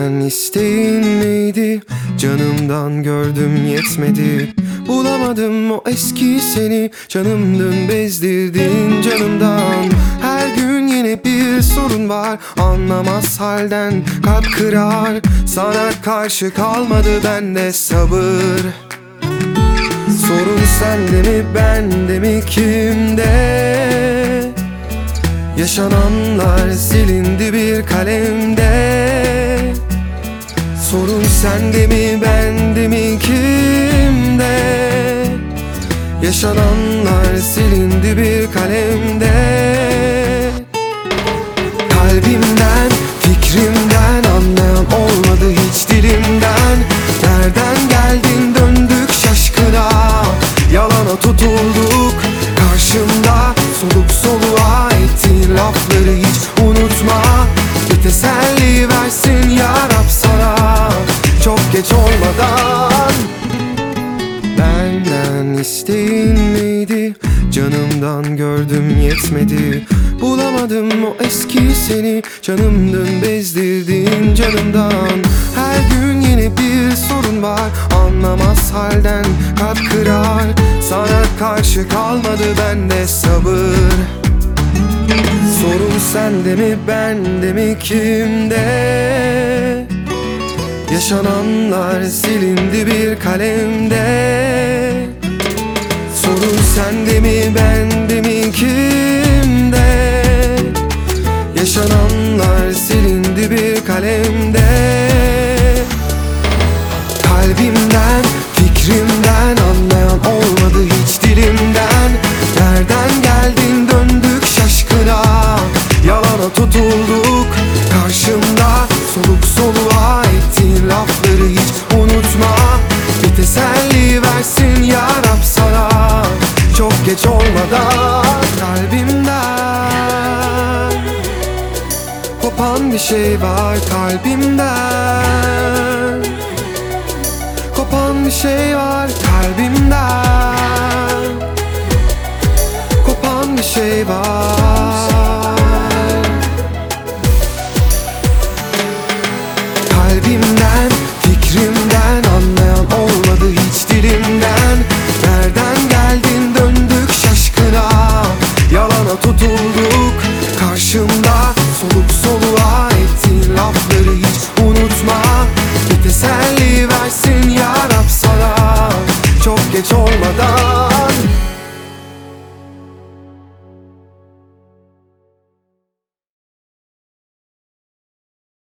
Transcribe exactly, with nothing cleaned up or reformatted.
Benden isteğin neydi? Canımdan gördüm yetmedi. Bulamadım o eski seni. Canımdın bezdirdin canımdan. Her gün yine bir sorun var. Anlamaz halden kalp kırar. Sana karşı kalmadı bende sabır. Sorun sende mi bende mi kimde? Yaşananlar silindi bir kalemde. Sorun sende mi bende mi kimde? Yaşananlar silindi bir kalemde. Kalbimden, fikrimden anlayan olmadı hiç dilimden. Nereden geldin döndük şaşkına. Yalana tutulduk karşımda. Soluk soluğa ettiğin lafları hiç unutma. Bir teselli versin ya Rab sana, çok geç olmadan. Benden isteğin neydi? Canımdan gördüm yetmedi. Bulamadım o eski seni. Canımdın bezdirdin canımdan. Her gün yine bir sorun var. Anlamaz halden kalp kırar. Sana karşı kalmadı bende sabır. Sorun sende mi bende mi kimde? Yaşananlar silindi bir kalemde. Sorun sende mi bende mi kimde? Yaşananlar silindi bir kalemde. Kalbimden, fikrimden anlayan olmadı hiç dilimden. Nereden geldin döndük şaşkına. Yalana tutulduk karşımda. Soluk soluğa ettiğin lafları hiç unutma. Bir teselli versin ya Rab sana, çok geç olmadan. Kalbimden kopan bir şey var kalbimden. Kopan bir şey var kalbimden. Kopan bir şey var.